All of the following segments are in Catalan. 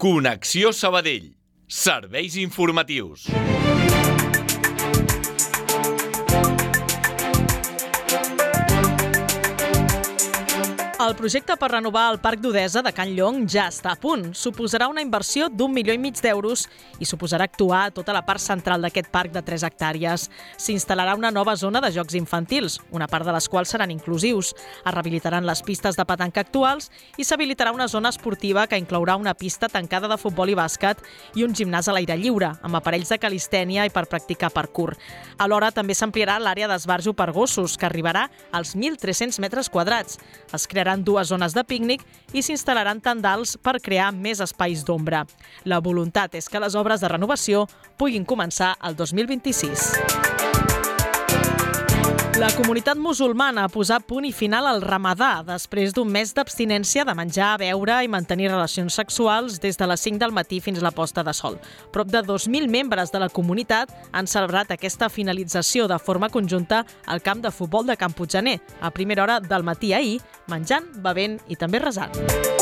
Connexió Sabadell. Serveis informatius. El projecte per renovar el Parc d'Odesa de Can Llong ja està a punt. Suposarà una inversió d'1,5 milió d'euros i suposarà actuar a tota la part central d'aquest parc de 3 hectàrees. S'instal·larà una nova zona de jocs infantils, una part de les quals seran inclusius. Es rehabilitaran les pistes de petanca actuals i s'habilitarà una zona esportiva que inclourà una pista tancada de futbol i bàsquet i un gimnàs a l'aire lliure, amb aparells de calistènia i per practicar parkour. Alhora, també s'ampliarà l'àrea d'esbarjo per gossos, que arribarà als 1.300 metres quadrats. Es crearan 2 zones de pícnic i s'instal·laran tendals per crear més espais d'ombra. La voluntat és que les obres de renovació puguin començar el 2026. La comunitat musulmana ha posat punt i final al Ramadà després d'un mes d'abstinència de menjar, beure i mantenir relacions sexuals des de les 5 del matí fins a la posta de sol. Prop de 2.000 membres de la comunitat han celebrat aquesta finalització de forma conjunta al camp de futbol de Can Puiggener, a primera hora del matí ahir, menjant, bevent i també resant.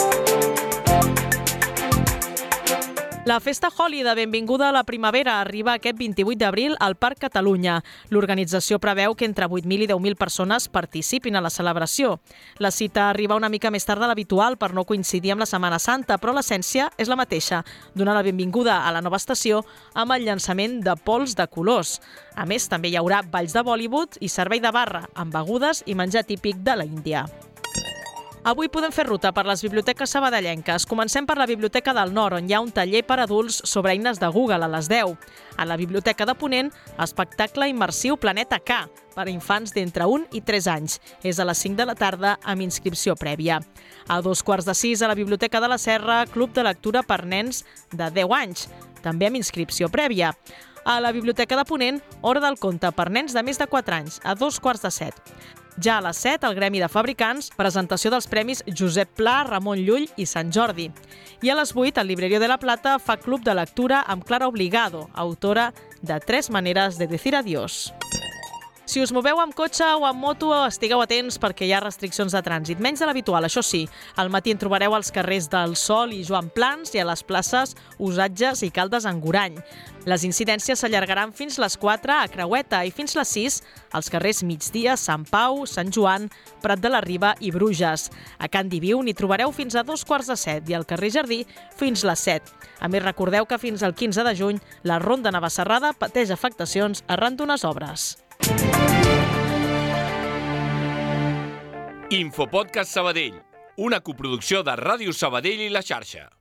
La festa Holi de benvinguda a la primavera arriba aquest 28 d'abril al Parc Catalunya. L'organització preveu que entre 8.000 i 10.000 persones participin a la celebració. La cita arriba una mica més tard de l'habitual per no coincidir amb la Setmana Santa, però l'essència és la mateixa, donar la benvinguda a la nova estació amb el llançament de pols de colors. A més, també hi haurà balls de Bollywood i servei de barra, amb begudes i menjar típic de la Índia. Avui podem fer ruta per les biblioteques sabadellenques. Comencem per la Biblioteca del Nord, on hi ha un taller per adults sobre eines de Google a les 10. A la Biblioteca de Ponent, espectacle immersiu Planeta K, per a infants d'entre 1 i 3 anys. És a les 5 de la tarda amb inscripció prèvia. A 5:45 a la Biblioteca de la Serra, club de lectura per nens de 10 anys, també amb inscripció prèvia. A la Biblioteca de Ponent, hora del conte per nens de més de 4 anys, a 7:15. Ja a les 7, el Gremi de Fabricants, presentació dels premis Josep Pla, Ramon Llull i Sant Jordi. I a les 8, el Librerio de la Plata fa club de lectura amb Clara Obligado, autora de 3 maneres de decir adiós. Si us moveu amb cotxe o amb moto, estigueu atents perquè hi ha restriccions de trànsit, menys de l'habitual, això sí. Al matí en trobareu als carrers del Sol i Joan Plans i a les places Usatges i Caldes en Gurany. Les incidències s'allargaran fins les 4 a Creueta i fins les 6 als carrers Migdia, Sant Pau, Sant Joan, Prat de la Riba i Bruges. A Can Diviu n'hi trobareu fins a 7:15 i al carrer Jardí fins les 7. A més, recordeu que fins al 15 de juny la Ronda Navacerrada pateix afectacions arran d'unes obres. Infopodcast Sabadell, una coproducció de Ràdio Sabadell i La Xarxa.